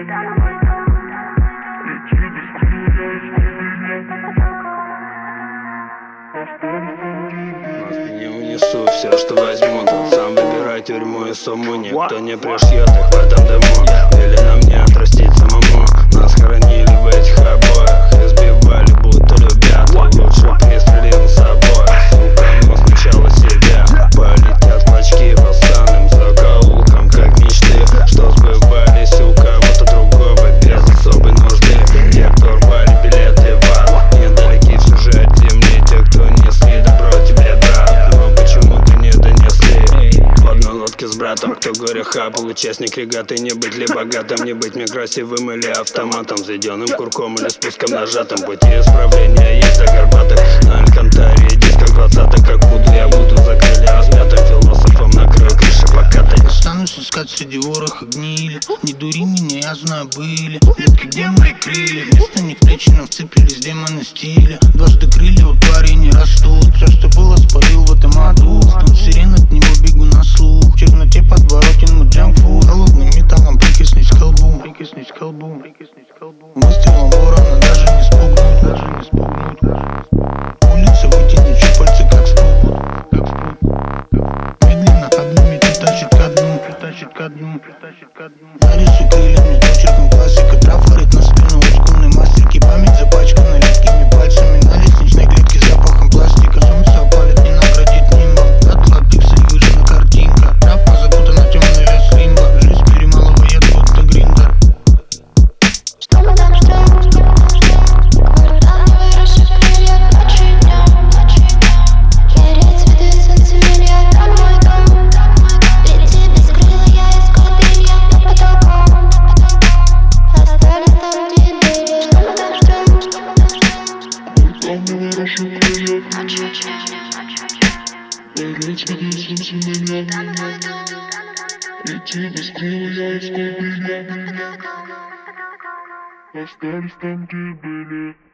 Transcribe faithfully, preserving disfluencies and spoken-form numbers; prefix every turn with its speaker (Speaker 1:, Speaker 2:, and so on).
Speaker 1: Не унесу все, что возьму, тут сам выбирай тюрьму и сумму. Никто не пришьет их в этом дыму. Или на мне отрастить самому. Нас хоронили в этих обоях, избивали, будто любят. Лучше пристрелим с собой, сука, но сначала себя. Полетят клочки по санным закоулкам, как мечты, что сбывались у кого-то другого без особой нужды. Те, кто рвали билеты в ад, недалеки все же от земли. Те, кто несли добро тебе, брат, но почему-то не донесли. В одной лодке с братом, кто горе хапал, участник регаты. Не быть ли богатым, не быть мне красивым или автоматом, заведенным курком или спуском нажатым. Пути исправления есть за горбатых. На Алькантаре дисках двадцатых, как буду я буду за крылья распятым философом накрыл крыши покатай.
Speaker 2: Останусь искать среди вороха гнили. Не дури меня, я знаю, были редкие демоны крылья. Вместо них плечи нам вцепились демоны стиля. Дважды крылья у твари не растут. Все, что было, спалил в этом аду. Стон сирен, от него бегу на слух. В черноте подворотен мой джанкфуд. Холодным металлом прикоснись к колбу. Прикоснись к колбу. Выстрелом ворона даже не спугнуть. Даже не спугнуть. Улица вытянет щупальцы, как спрут. Как спрут. Медленно одними притащит ко дну. Притащит ко дну. Притащит ко дну. Нарисуй крыльями, почерком классика. Трафарит на спину, олдскульной мастерки. Память запачкана легкими пальцами. На лестничной клетке с запахом пластика. Солнце опалит, не наградит нимбом. От латекса и выжжена картинка. Трапа запутана темный лес лимба. Жизнь перемалывает, будто гриндер.
Speaker 3: Лети без крылья, я искал меня. Остались там, где были.